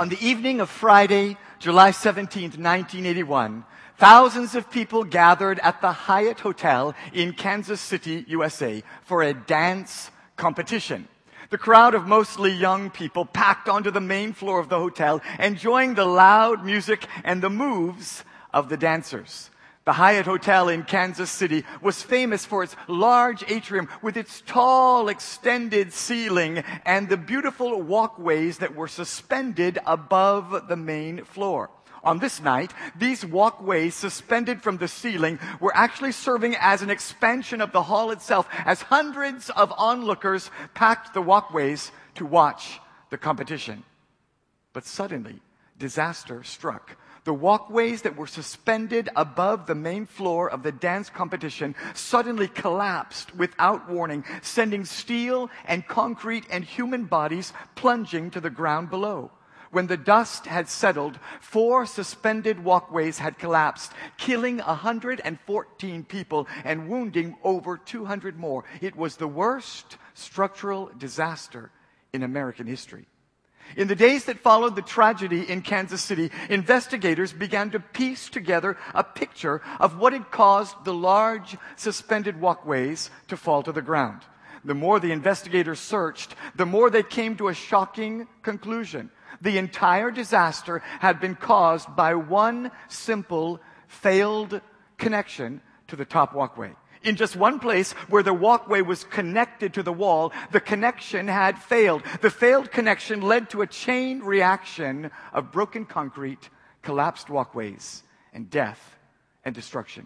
On the evening of Friday, July 17th, 1981, thousands of people gathered at the Hyatt Hotel in Kansas City, USA, for a dance competition. The crowd of mostly young people packed onto the main floor of the hotel, enjoying the loud music and the moves of the dancers. The Hyatt Hotel in Kansas City was famous for its large atrium with its tall, extended ceiling and the beautiful walkways that were suspended above the main floor. On this night, these walkways suspended from the ceiling were actually serving as an expansion of the hall itself, as hundreds of onlookers packed the walkways to watch the competition. But suddenly, disaster struck. The walkways that were suspended above the main floor of the dance competition suddenly collapsed without warning, sending steel and concrete and human bodies plunging to the ground below. When the dust had settled, 4 suspended walkways had collapsed, killing 114 people and wounding over 200 more. It was the worst structural disaster in American history. In the days that followed the tragedy in Kansas City, investigators began to piece together a picture of what had caused the large suspended walkways to fall to the ground. The more the investigators searched, the more they came to a shocking conclusion. The entire disaster had been caused by one simple failed connection to the top walkway. In just one place where the walkway was connected to the wall, the connection had failed. The failed connection led to a chain reaction of broken concrete, collapsed walkways, and death and destruction.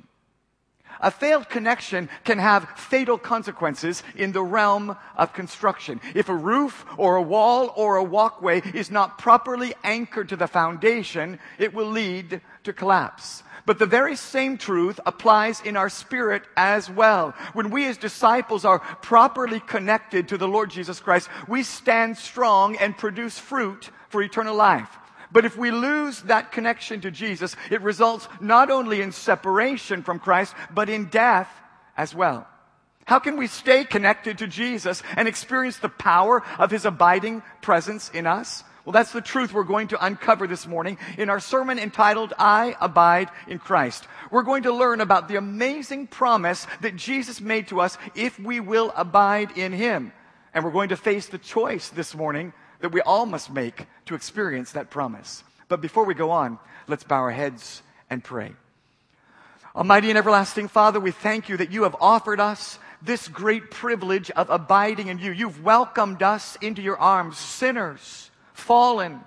A failed connection can have fatal consequences in the realm of construction. If a roof or a wall or a walkway is not properly anchored to the foundation, it will lead to collapse. But the very same truth applies in our spirit as well. When we as disciples are properly connected to the Lord Jesus Christ, we stand strong and produce fruit for eternal life. But if we lose that connection to Jesus, it results not only in separation from Christ, but in death as well. How can we stay connected to Jesus and experience the power of His abiding presence in us? Well, that's the truth we're going to uncover this morning in our sermon entitled, I Abide in Christ. We're going to learn about the amazing promise that Jesus made to us if we will abide in Him. And we're going to face the choice this morning that we all must make to experience that promise. But before we go on, let's bow our heads and pray. Almighty and everlasting Father, we thank You that You have offered us this great privilege of abiding in You. You've welcomed us into Your arms, sinners, fallen,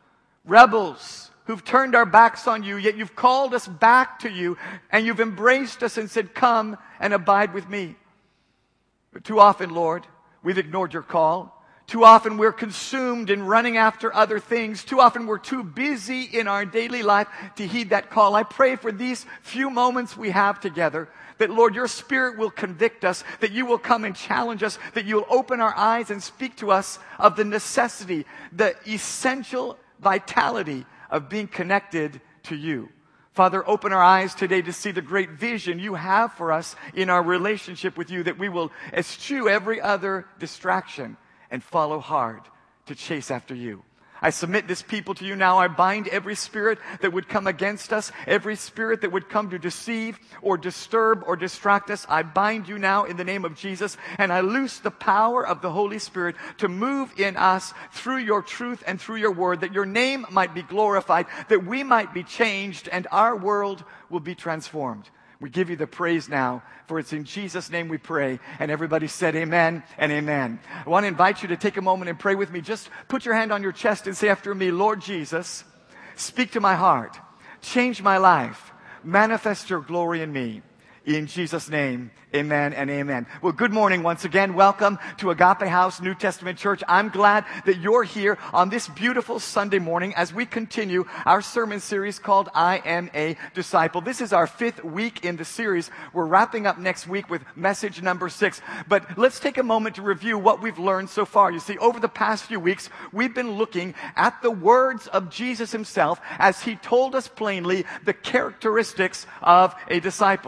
rebels, who've turned our backs on You, yet You've called us back to You, and You've embraced us and said, come and abide with Me. But too often, Lord, we've ignored Your call. Too often we're consumed in running after other things. Too often we're too busy in our daily life to heed that call. I pray for these few moments we have together that, Lord, Your Spirit will convict us, that You will come and challenge us, that You will open our eyes and speak to us of the necessity, the essential vitality of being connected to You. Father, open our eyes today to see the great vision You have for us in our relationship with You, that we will eschew every other distraction and follow hard to chase after You. I submit this people to You now. I bind every spirit that would come against us, every spirit that would come to deceive or disturb or distract us. I bind you now in the name of Jesus, and I loose the power of the Holy Spirit to move in us through Your truth and through Your word, that Your name might be glorified, that we might be changed, and our world will be transformed. We give You the praise now, for it's in Jesus' name we pray. And everybody said amen and amen. I want to invite you to take a moment and pray with me. Just put your hand on your chest and say after me, Lord Jesus, speak to my heart. Change my life. Manifest Your glory in me. In Jesus' name, amen and amen. Well, good morning once again. Welcome to Agape House New Testament Church. I'm glad that you're here on this beautiful Sunday morning as we continue our sermon series called I Am a Disciple. This is our 5th week in the series. We're wrapping up next week with message number 6. But let's take a moment to review what we've learned so far. You see, over the past few weeks, we've been looking at the words of Jesus Himself as He told us plainly the characteristics of a disciple. Now,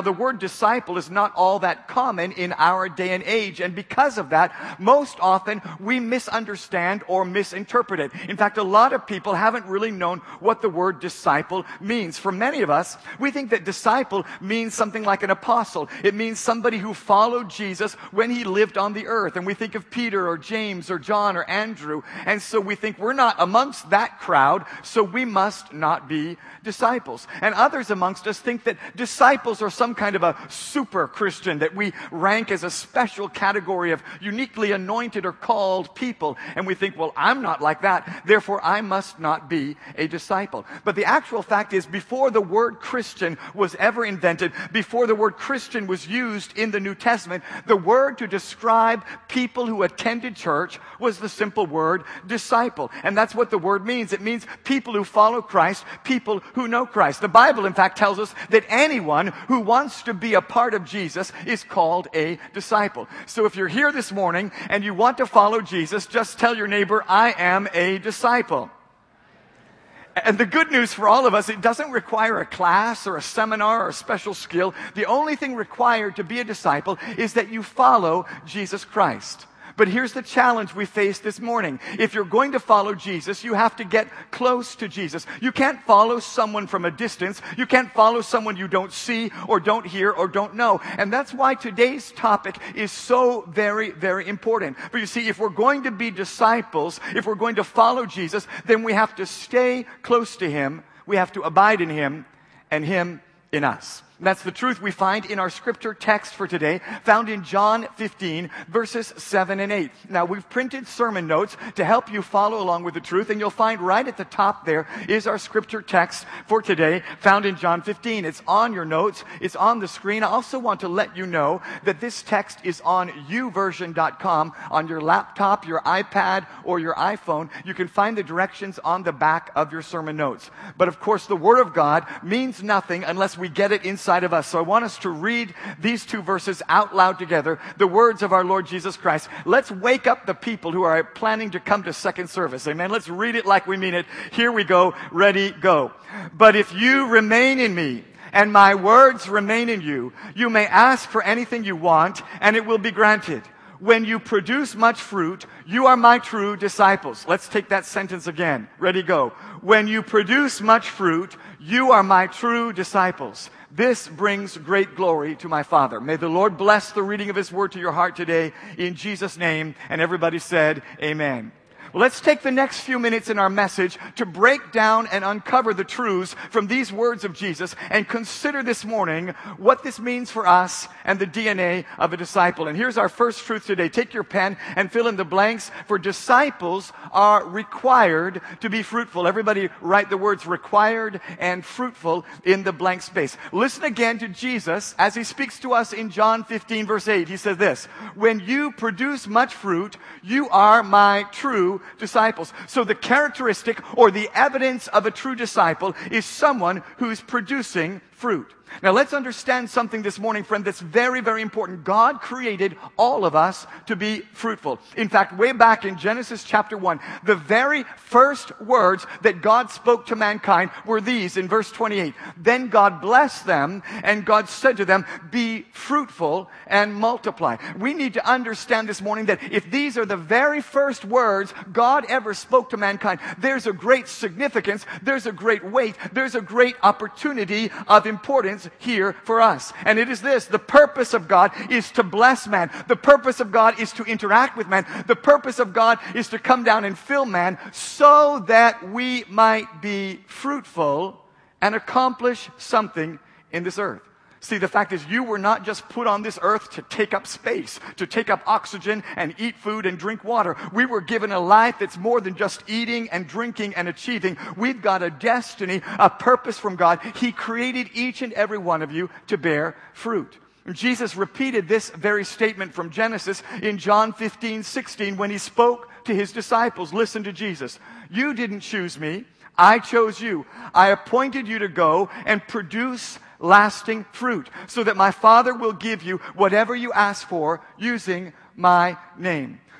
the word disciple is not all that common in our day and age, and because of that, most often we misunderstand or misinterpret it. In fact, a lot of people haven't really known what the word disciple means. For many of us, we think that disciple means something like an apostle. It means somebody who followed Jesus when he lived on the earth. And we think of Peter or James or John or Andrew. And so we think we're not amongst that crowd, so we must not be disciples. And others amongst us think that disciples are some kind of a super Christian that we rank as a special category of uniquely anointed or called people. And we think, well, I'm not like that, therefore I must not be a disciple. But the actual fact is, before the word Christian was ever invented, before the word Christian was used in the New Testament, the word to describe people who attended church was the simple word disciple. And that's what the word means. It means people who follow Christ, people who know Christ. The Bible, in fact, tells us that anyone who wants to be a part of Jesus is called a disciple. So if you're here this morning and you want to follow Jesus, just tell your neighbor, I am a disciple. And the good news for all of us, it doesn't require a class or a seminar or a special skill. The only thing required to be a disciple is that you follow Jesus Christ. But here's the challenge we face this morning. If you're going to follow Jesus, you have to get close to Jesus. You can't follow someone from a distance. You can't follow someone you don't see or don't hear or don't know. And that's why today's topic is so very, very important. But you see, if we're going to be disciples, if we're going to follow Jesus, then we have to stay close to Him. We have to abide in Him and Him in us. That's the truth we find in our scripture text for today, found in John 15, verses 7 and 8. Now, we've printed sermon notes to help you follow along with the truth, and you'll find right at the top there is our scripture text for today, found in John 15. It's on your notes. It's on the screen. I also want to let you know that this text is on YouVersion.com, on your laptop, your iPad, or your iPhone. You can find the directions on the back of your sermon notes. But of course, the Word of God means nothing unless we get it inside of us. So I want us to read these two verses out loud together, the words of our Lord Jesus Christ. Let's wake up the people who are planning to come to second service. Amen. Let's read it like we mean it. Here we go. Ready, go. But if you remain in me, and my words remain in you, you may ask for anything you want, and it will be granted. When you produce much fruit, you are my true disciples. Let's take that sentence again. Ready, go. When you produce much fruit, you are my true disciples. This brings great glory to my Father. May the Lord bless the reading of His Word to your heart today, in Jesus' name. And everybody said, amen. Well, let's take the next few minutes in our message to break down and uncover the truths from these words of Jesus and consider this morning what this means for us and the DNA of a disciple. And here's our first truth today. Take your pen and fill in the blanks. For disciples are required to be fruitful. Everybody write the words required and fruitful in the blank space. Listen again to Jesus as He speaks to us in John 15, verse 8. He says this, when you produce much fruit, you are my true disciples. So the characteristic or the evidence of a true disciple is someone who's producing fruit. Now let's understand something this morning, friend, that's very, very important. God created all of us to be fruitful. In fact, way back in Genesis chapter 1, the very first words that God spoke to mankind were these in verse 28. Then God blessed them, and God said to them, be fruitful and multiply. We need to understand this morning that if these are the very first words God ever spoke to mankind, there's a great significance, there's a great weight, there's a great opportunity of importance here for us. And it is this, the purpose of God is to bless man. The purpose of God is to interact with man. The purpose of God is to come down and fill man so that we might be fruitful and accomplish something in this earth. See, the fact is you were not just put on this earth to take up space, to take up oxygen and eat food and drink water. We were given a life that's more than just eating and drinking and achieving. We've got a destiny, a purpose from God. He created each and every one of you to bear fruit. And Jesus repeated this very statement from Genesis in John 15:16 when He spoke to His disciples. Listen to Jesus. You didn't choose me. I chose you. I appointed you to go and produce lasting fruit, so that my Father will give you whatever you ask for using my name.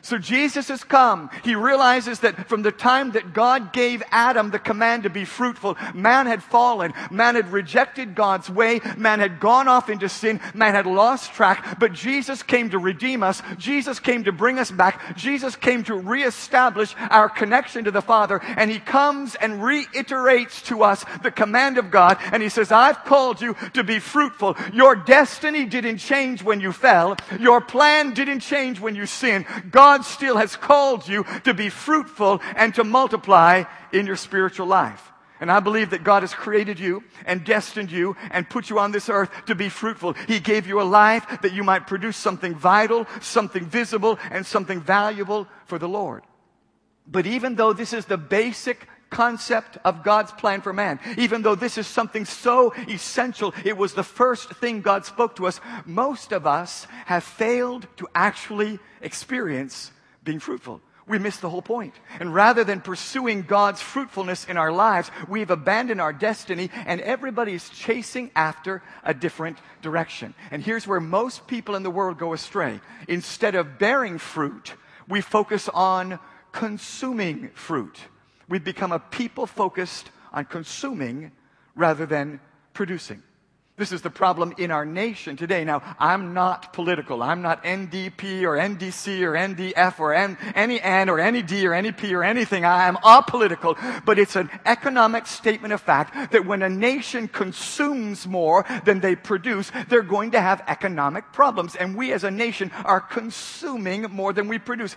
So Jesus has come. He realizes that from the time that God gave Adam the command to be fruitful, man had fallen. Man had rejected God's way. Man had gone off into sin. Man had lost track. But Jesus came to redeem us. Jesus came to bring us back. Jesus came to reestablish our connection to the Father. And He comes and reiterates to us the command of God. And He says, I've called you to be fruitful. Your destiny didn't change when you fell. Your plan didn't change when you sinned. God still has called you to be fruitful and to multiply in your spiritual life. And I believe that God has created you and destined you and put you on this earth to be fruitful. He gave you a life that you might produce something vital, something visible, and something valuable for the Lord. But even though this is the basic concept of God's plan for man, even though this is something so essential, it was the first thing God spoke to us, most of us have failed to actually experience being fruitful. We miss the whole point. And rather than pursuing God's fruitfulness in our lives, we've abandoned our destiny, and everybody's chasing after a different direction. And here's where most people in the world go astray. Instead of bearing fruit, we focus on consuming fruit. We've become a people focused on consuming rather than producing. This is the problem in our nation today. Now, I'm not political. I'm not NDP or NDC or NDF or any N or any D or any P or anything. I am apolitical. But it's an economic statement of fact that when a nation consumes more than they produce, they're going to have economic problems. And we as a nation are consuming more than we produce.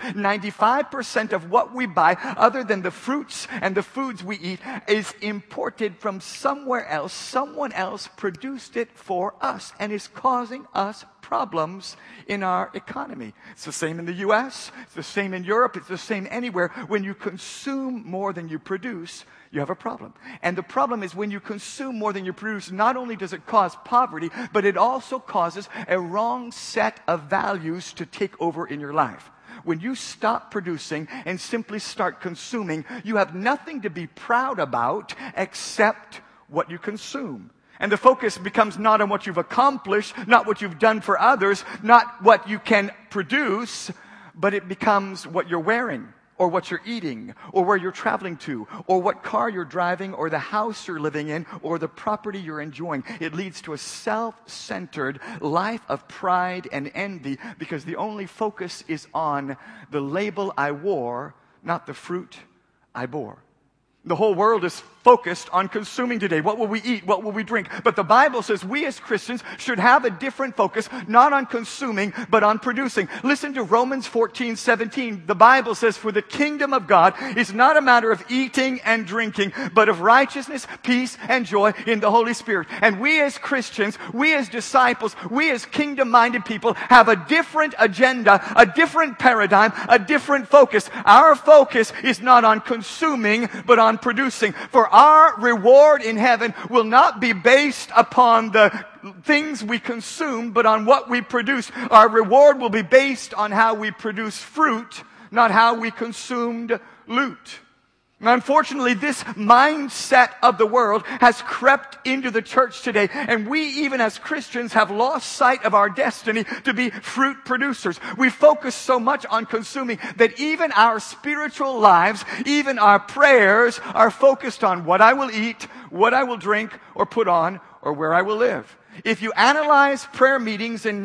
95% of what we buy, other than the fruits and the foods we eat, is imported from somewhere else. Someone else produced it for us and is causing us problems in our economy. It's the same in the U.S., it's the same in Europe, it's the same anywhere. When you consume more than you produce, you have a problem. And the problem is when you consume more than you produce, not only does it cause poverty, but it also causes a wrong set of values to take over in your life. When you stop producing and simply start consuming, you have nothing to be proud about except what you consume. And the focus becomes not on what you've accomplished, not what you've done for others, not what you can produce, but it becomes what you're wearing, or what you're eating, or where you're traveling to, or what car you're driving, or the house you're living in, or the property you're enjoying. It leads to a self-centered life of pride and envy because the only focus is on the label I wore, not the fruit I bore. The whole world is focused on consuming today. What will we eat? What will we drink? But the Bible says we as Christians should have a different focus, not on consuming, but on producing. Listen to Romans 14:17. The Bible says, for the kingdom of God is not a matter of eating and drinking, but of righteousness, peace, and joy in the Holy Spirit. And we as Christians, we as disciples, we as kingdom-minded people have a different agenda, a different paradigm, a different focus. Our focus is not on consuming, but on producing. For our reward in heaven will not be based upon the things we consume, but on what we produce. Our reward will be based on how we produce fruit, not how we consumed loot. Now, unfortunately, this mindset of the world has crept into the church today, and we, even as Christians, have lost sight of our destiny to be fruit producers. We focus so much on consuming that even our spiritual lives, even our prayers, are focused on what I will eat, what I will drink, or put on, or where I will live. If you analyze prayer meetings in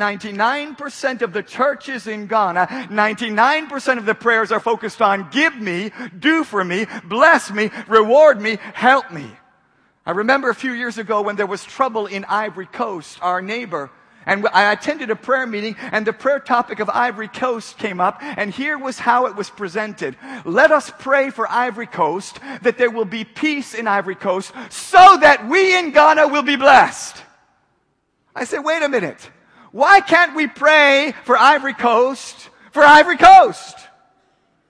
99% of the churches in Ghana, 99% of the prayers are focused on give me, do for me, bless me, reward me, help me. I remember a few years ago when there was trouble in Ivory Coast, our neighbor, and I attended a prayer meeting, and the prayer topic of Ivory Coast came up, and here was how it was presented. Let us pray for Ivory Coast, that there will be peace in Ivory Coast, so that we in Ghana will be blessed. I said, wait a minute. Why can't we pray for Ivory Coast for Ivory Coast?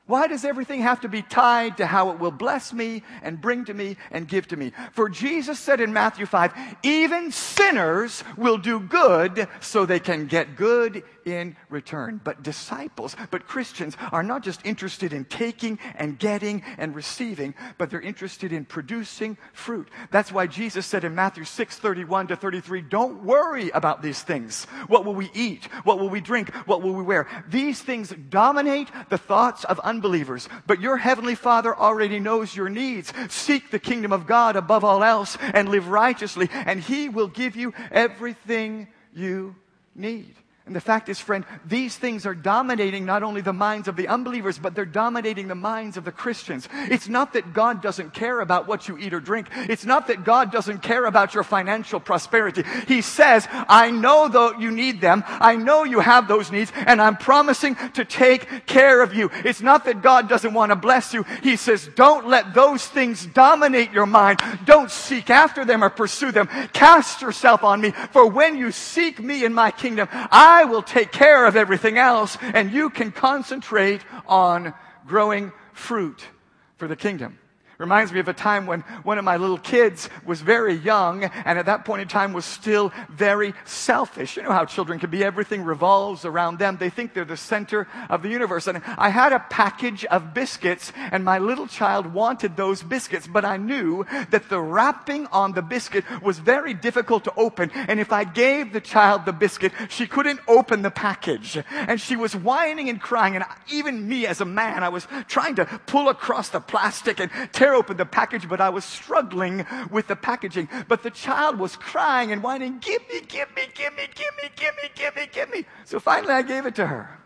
Why does everything have to be tied to how it will bless me and bring to me and give to me? For Jesus said in Matthew 5, even sinners will do good so they can get good in return. But disciples, but Christians are not just interested in taking and getting and receiving, but they're interested in producing fruit. That's why Jesus said in Matthew 6:31 to 33, don't worry about these things. What will we eat? What will we drink? What will we wear? These things dominate the thoughts of unbelievers, but your heavenly Father already knows your needs. Seek the kingdom of God above all else and live righteously, and He will give you everything you need. And the fact is, friend, these things are dominating not only the minds of the unbelievers, but they're dominating the minds of the Christians. It's not that God doesn't care about what you eat or drink. It's not that God doesn't care about your financial prosperity. He says, I know that you need them. I know you have those needs, and I'm promising to take care of you. It's not that God doesn't want to bless you. He says, don't let those things dominate your mind. Don't seek after them or pursue them. Cast yourself on me, for when you seek me in my kingdom, I will take care of everything else, and you can concentrate on growing fruit for the kingdom. Reminds me of a time when one of my little kids was very young, and at that point in time was still very selfish. You know how children can be. Everything revolves around them. They think they're the center of the universe. And I had a package of biscuits, and my little child wanted those biscuits, but I knew that the wrapping on the biscuit was very difficult to open, and if I gave the child the biscuit, she couldn't open the package. And she was whining and crying, and even me as a man, I was trying to pull across the plastic and tear open the package, but I was struggling with the packaging. But the child was crying and whining, give me, give me, give me, give me, give me, give me, give me. So finally I gave it to her.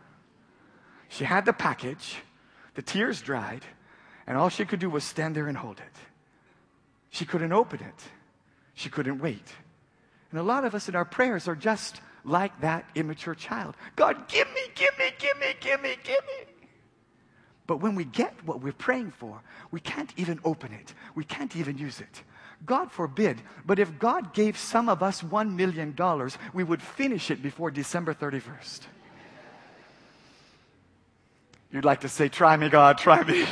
She had the package, the tears dried, and all she could do was stand there and hold it. She couldn't open it. She couldn't wait. And a lot of us in our prayers are just like that immature child. God, give me, give me, give me, give me, give me. But when we get what we're praying for, we can't even open it. We can't even use it. God forbid, but if God gave some of us $1 million, we would finish it before December 31st. You'd like to say, try me, God, try me.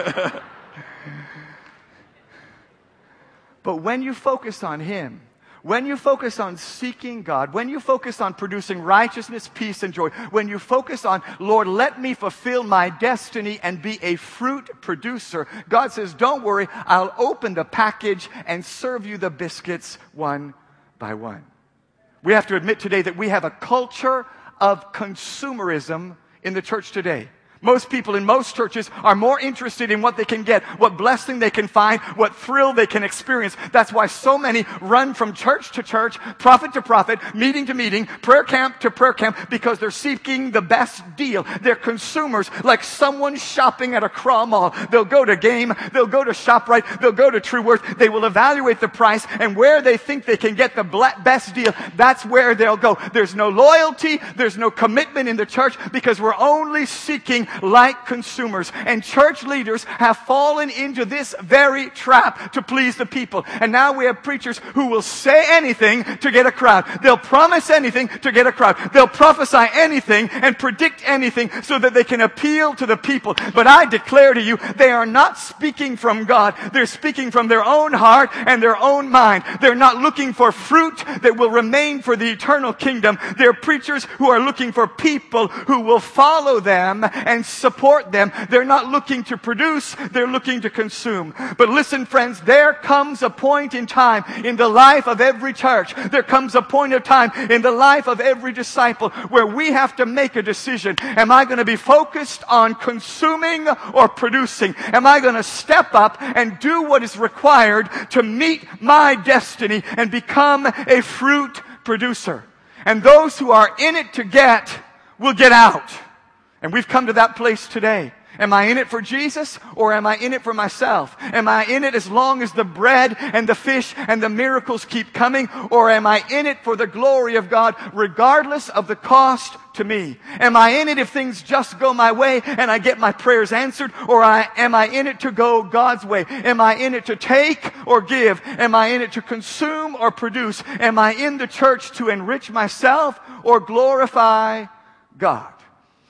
But when you focus on Him, when you focus on seeking God, when you focus on producing righteousness, peace, and joy, when you focus on, Lord, let me fulfill my destiny and be a fruit producer, God says, don't worry, I'll open the package and serve you the biscuits one by one. We have to admit today that we have a culture of consumerism in the church today. Most people in most churches are more interested in what they can get, what blessing they can find, what thrill they can experience. That's why so many run from church to church, prophet to prophet, meeting to meeting, prayer camp to prayer camp, because they're seeking the best deal. They're consumers, like someone shopping at a crawl mall. They'll go to Game, they'll go to ShopRite, they'll go to True Worth. They will evaluate the price, and where they think they can get the best deal, that's where they'll go. There's no loyalty, there's no commitment in the church, because we're only seeking like consumers. And church leaders have fallen into this very trap to please the people. And now we have preachers who will say anything to get a crowd. They'll promise anything to get a crowd. They'll prophesy anything and predict anything so that they can appeal to the people. But I declare to you, they are not speaking from God. They're speaking from their own heart and their own mind. They're not looking for fruit that will remain for the eternal kingdom. They're preachers who are looking for people who will follow them and support them. They're not looking to produce, they're looking to consume. But listen, friends, there comes a point in time in the life of every church, there comes a point of time in the life of every disciple where we have to make a decision. Am I going to be focused on consuming or producing? Am I going to step up and do what is required to meet my destiny and become a fruit producer? And those who are in it to get will get out. And we've come to that place today. Am I in it for Jesus, or am I in it for myself? Am I in it as long as the bread and the fish and the miracles keep coming, or am I in it for the glory of God regardless of the cost to me? Am I in it if things just go my way and I get my prayers answered, or am I in it to go God's way? Am I in it to take or give? Am I in it to consume or produce? Am I in the church to enrich myself or glorify God?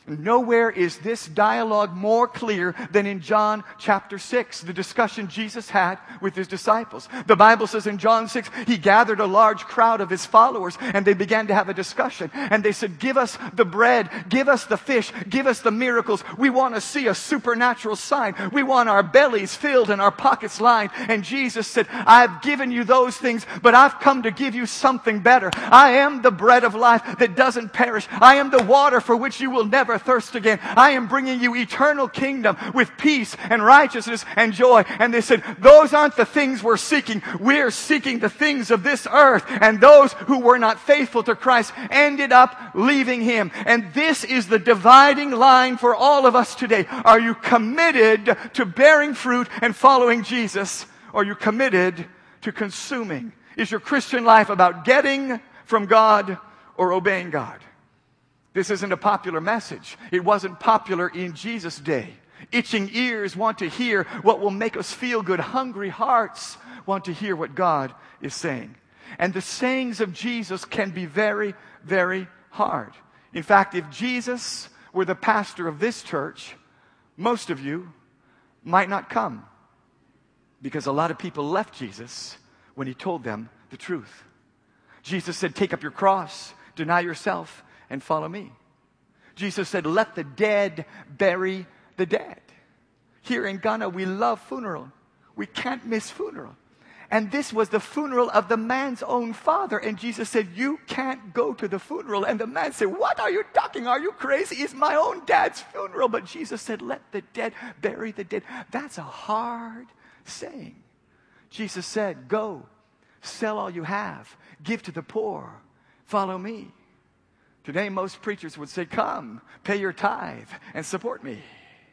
Nowhere is this dialogue more clear than in John chapter 6, the discussion Jesus had with his disciples. The Bible says in John 6, he gathered a large crowd of his followers and they began to have a discussion. And they said, give us the bread, give us the fish, give us the miracles. We want to see a supernatural sign. We want our bellies filled and our pockets lined. And Jesus said, I've given you those things, but I've come to give you something better. I am the bread of life that doesn't perish. I am the water for which you will never thirst again. I am bringing you eternal kingdom with peace and righteousness and joy. And they said, those aren't the things we're seeking. We're seeking the things of this earth. And those who were not faithful to Christ ended up leaving him. And this is the dividing line for all of us today. Are you committed to bearing fruit and following Jesus? Or are you committed to consuming? Is your Christian life about getting from God or obeying God? This isn't a popular message. It wasn't popular in Jesus' day. Itching ears want to hear what will make us feel good. Hungry hearts want to hear what God is saying. And the sayings of Jesus can be very, very hard. In fact, if Jesus were the pastor of this church, most of you might not come. Because a lot of people left Jesus when he told them the truth. Jesus said, take up your cross, deny yourself, and follow me. Jesus said, let the dead bury the dead. Here in Ghana, we love funeral. We can't miss funeral. And this was the funeral of the man's own father. And Jesus said, you can't go to the funeral. And the man said, what are you talking? Are you crazy? It's my own dad's funeral. But Jesus said, let the dead bury the dead. That's a hard saying. Jesus said, go, sell all you have, give to the poor, follow me. Today, most preachers would say, come, pay your tithe, and support me.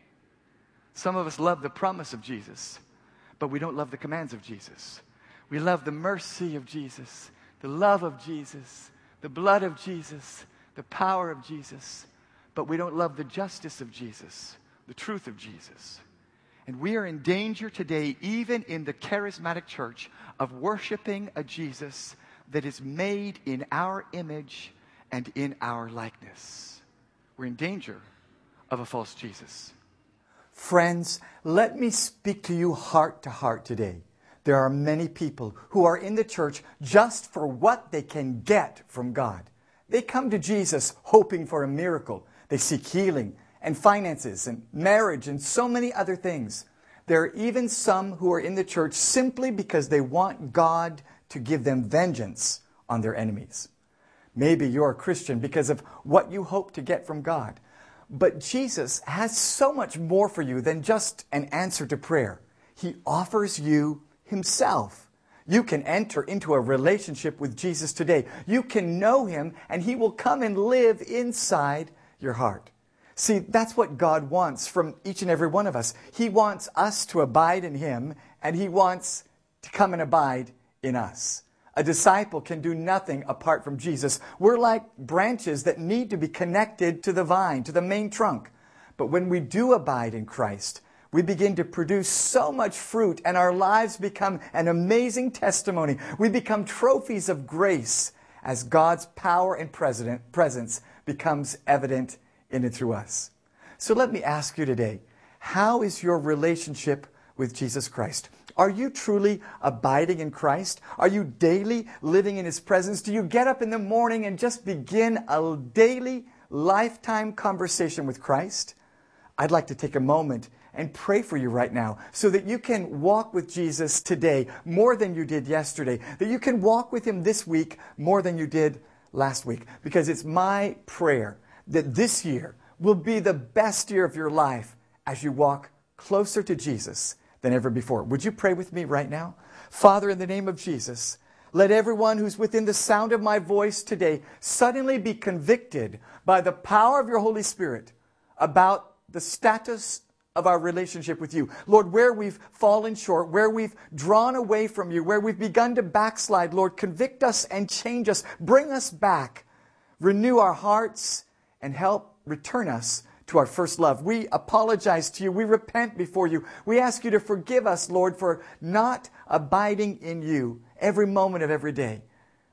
Some of us love the promise of Jesus, but we don't love the commands of Jesus. We love the mercy of Jesus, the love of Jesus, the blood of Jesus, the power of Jesus, but we don't love the justice of Jesus, the truth of Jesus. And we are in danger today, even in the charismatic church, of worshiping a Jesus that is made in our image and in our likeness. We're in danger of a false Jesus. Friends, let me speak to you heart to heart today. There are many people who are in the church just for what they can get from God. They come to Jesus hoping for a miracle. They seek healing and finances and marriage and so many other things. There are even some who are in the church simply because they want God to give them vengeance on their enemies. Maybe you're a Christian because of what you hope to get from God. But Jesus has so much more for you than just an answer to prayer. He offers you himself. You can enter into a relationship with Jesus today. You can know him and he will come and live inside your heart. See, that's what God wants from each and every one of us. He wants us to abide in him and he wants to come and abide in us. A disciple can do nothing apart from Jesus. We're like branches that need to be connected to the vine, to the main trunk. But when we do abide in Christ, we begin to produce so much fruit and our lives become an amazing testimony. We become trophies of grace as God's power and presence becomes evident in and through us. So let me ask you today, how is your relationship with Jesus Christ? Are you truly abiding in Christ? Are you daily living in his presence? Do you get up in the morning and just begin a daily, lifetime conversation with Christ? I'd like to take a moment and pray for you right now so that you can walk with Jesus today more than you did yesterday, that you can walk with him this week more than you did last week. Because it's my prayer that this year will be the best year of your life as you walk closer to Jesus than ever before. Would you pray with me right now? Father, in the name of Jesus, let everyone who's within the sound of my voice today suddenly be convicted by the power of your Holy Spirit about the status of our relationship with you. Lord, where we've fallen short, where we've drawn away from you, where we've begun to backslide, Lord, convict us and change us. Bring us back. Renew our hearts and help return us to our first love. We apologize to you. We repent before you. We ask you to forgive us, Lord, for not abiding in you every moment of every day.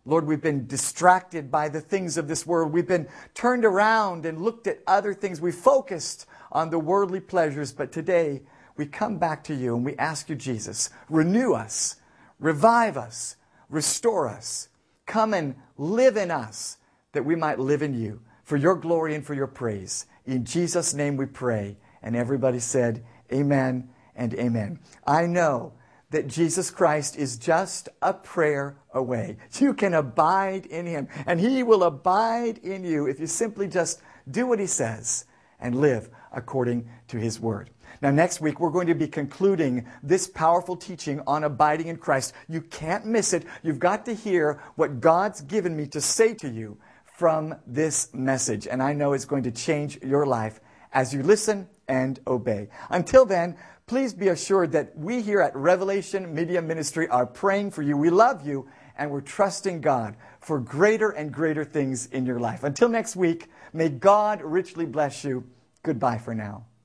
Lord, we've been distracted by the things of this world. We've been turned around and looked at other things. We focused on the worldly pleasures. But today, we come back to you and we ask you, Jesus, renew us, revive us, restore us. Come and live in us that we might live in you for your glory and for your praise. In Jesus' name we pray. And everybody said, amen and amen. I know that Jesus Christ is just a prayer away. You can abide in him, and he will abide in you if you simply just do what he says and live according to his word. Now, next week, we're going to be concluding this powerful teaching on abiding in Christ. You can't miss it. You've got to hear what God's given me to say to you from this message. And I know it's going to change your life as you listen and obey. Until then, please be assured that we here at Revelation Media Ministry are praying for you. We love you, and we're trusting God for greater and greater things in your life. Until next week, may God richly bless you. Goodbye for now.